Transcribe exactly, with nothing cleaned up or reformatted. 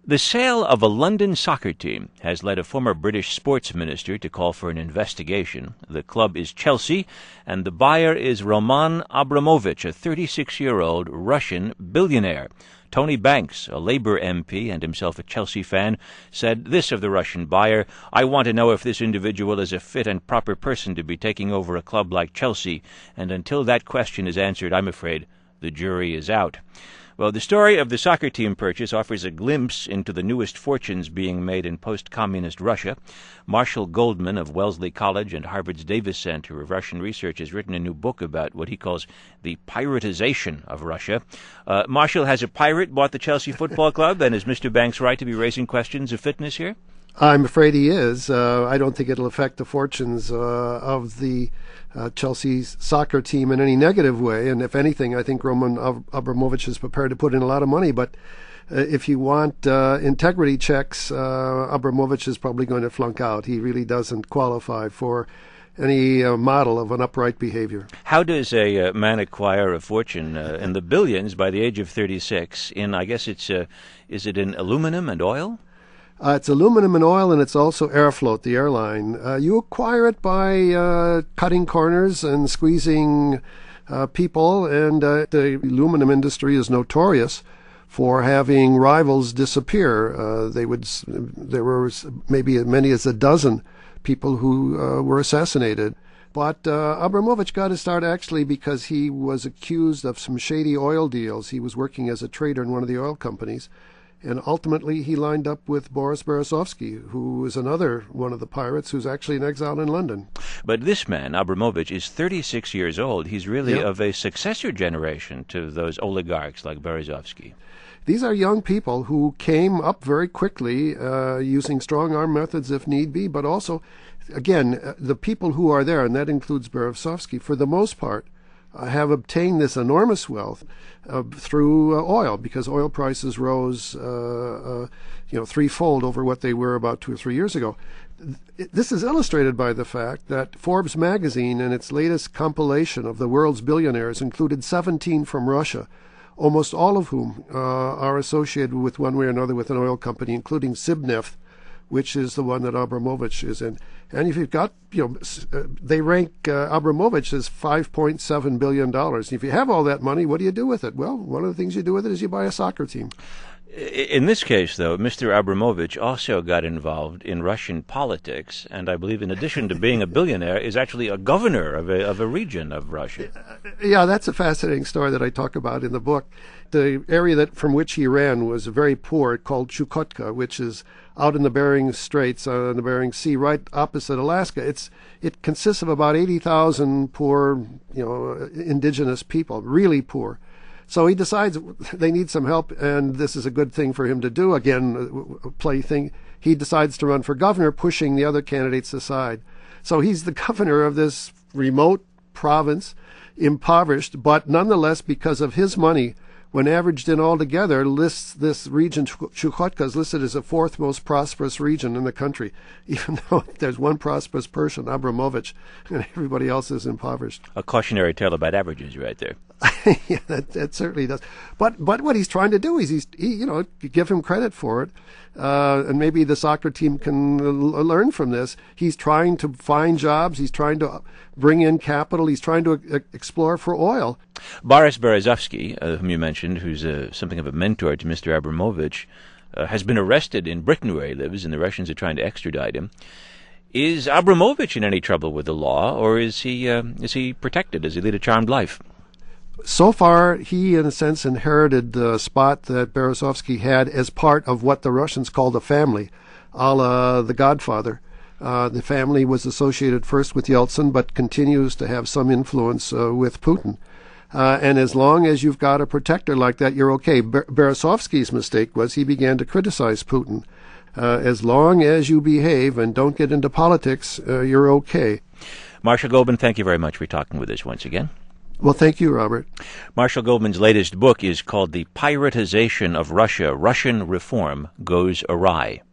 The sale of a London soccer team has led a former British sports minister to call for an investigation. The club is Chelsea, and the buyer is Roman Abramovich, a thirty-six-year-old Russian billionaire. Tony Banks, a Labour M P and himself a Chelsea fan, said this of the Russian buyer: "I want to know if this individual is a fit and proper person to be taking over a club like Chelsea, and until that question is answered, I'm afraid the jury is out." Well, the story of the soccer team purchase offers a glimpse into the newest fortunes being made in post-communist Russia. Marshall Goldman of Wellesley College and Harvard's Davis Center of Russian Research has written a new book about what he calls the piratization of Russia. Uh, Marshall, has a pirate bought the Chelsea Football Club, and is Mister Banks right to be raising questions of fitness here? I'm afraid he is. Uh, I don't think it'll affect the fortunes uh, of the uh, Chelsea soccer team in any negative way. And if anything, I think Roman Ab- Abramovich is prepared to put in a lot of money. But uh, if you want uh, integrity checks, uh, Abramovich is probably going to flunk out. He really doesn't qualify for any uh, model of an upright behavior. How does a uh, man acquire a fortune uh, in the billions by the age of thirty-six in, I guess it's, uh, is it in aluminum and oil? Uh, it's aluminum and oil, and it's also Aeroflot, the airline. Uh, you acquire it by uh, cutting corners and squeezing uh, people, and uh, the aluminum industry is notorious for having rivals disappear. Uh, they would, there were maybe as many as a dozen people who uh, were assassinated. But uh, Abramovich got his start actually because he was accused of some shady oil deals. He was working as a trader in one of the oil companies. And ultimately, he lined up with Boris Berezovsky, who is another one of the pirates who's actually in exile in London. But this man, Abramovich, is thirty-six years old. He's really yep. of a successor generation to those oligarchs like Berezovsky. These are young people who came up very quickly uh, using strong-arm methods if need be, but also, again, uh, the people who are there, and that includes Berezovsky, for the most part, Uh, have obtained this enormous wealth uh, through uh, oil, because oil prices rose, uh, uh, you know, threefold over what they were about two or three years ago. Th- This is illustrated by the fact that Forbes magazine, in its latest compilation of the world's billionaires, included seventeen from Russia, almost all of whom uh, are associated with one way or another with an oil company, including Sibneft, which is the one that Abramovich is in. And if you've got, you know, they rank uh, Abramovich as five point seven billion dollars. If you have all that money, what do you do with it? Well, one of the things you do with it is you buy a soccer team. In this case, though, Mister Abramovich also got involved in Russian politics, and I believe in addition to being a billionaire, is actually a governor of a, of a region of Russia. Yeah, that's a fascinating story that I talk about in the book. The area that from which he ran was very poor, called Chukotka, which is out in the Bering Straits, uh, in the Bering Sea, right opposite Alaska. It's it consists of about eighty thousand poor, you know, indigenous people, really poor. So he decides they need some help, and this is a good thing for him to do. Again, a plaything. He decides to run for governor, pushing the other candidates aside. So he's the governor of this remote province, impoverished, but nonetheless, because of his money, when averaged in all together, lists this region, Chukotka, is listed as the fourth most prosperous region in the country, even though there's one prosperous person, Abramovich, and everybody else is impoverished. A cautionary tale about averages right there. Yeah, that, that certainly does. But but what he's trying to do is, he's, he, you know, give him credit for it, uh, and maybe the soccer team can l- learn from this. He's trying to find jobs. He's trying to bring in capital. He's trying to uh, explore for oil. Boris Berezovsky, uh, whom you mentioned, who's uh, something of a mentor to Mister Abramovich, uh, has been arrested in Britain where he lives, and the Russians are trying to extradite him. Is Abramovich in any trouble with the law, or is he uh, is he protected? Does he lead a charmed life? So far, he, in a sense, inherited the spot that Berezovsky had as part of what the Russians called a family, a la The Godfather. Uh, the family was associated first with Yeltsin, but continues to have some influence uh, with Putin. Uh, and as long as you've got a protector like that, you're okay. Ber- Berezovsky's mistake was he began to criticize Putin. Uh, as long as you behave and don't get into politics, uh, you're okay. Marshall Goldman, thank you very much for talking with us once again. Well, thank you, Robert. Marshall Goldman's latest book is called The Piratization of Russia, Russian Reform Goes Awry.